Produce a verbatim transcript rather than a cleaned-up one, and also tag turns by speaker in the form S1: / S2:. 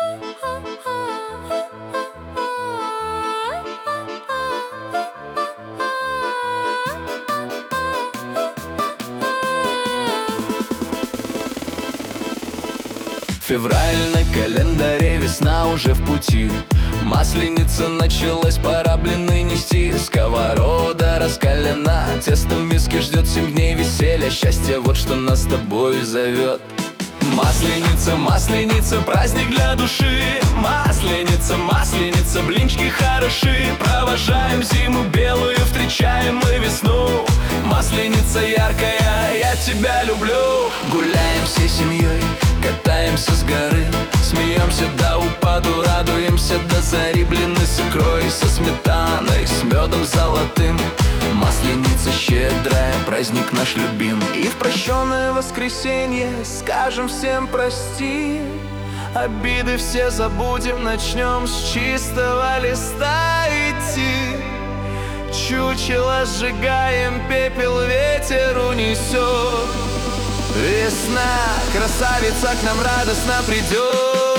S1: Февраль на календаре, весна уже в пути. Масленица началась, пора блины нести. Сковорода раскалена, тесто в миске ждет семь дней веселья. Счастье, вот что нас с тобой зовет. Масленица, масленица, праздник для души. Масленица, масленица, блинчики хороши. Провожаем зиму белую, встречаем мы весну. Масленица яркая, я тебя люблю. Гуляем всей семьей, катаемся с горы, смеемся до упаду, радуемся до зари. Блины с икрой, со сметаной, с медом золотым. Масленица щедрая, праздник наш любим. И в прощенное воскресенье скажем всем прости. Обиды все забудем, начнем с чистого листа идти. Чучело сжигаем, пепел ветер унесет. Весна, красавица к нам радостно придет.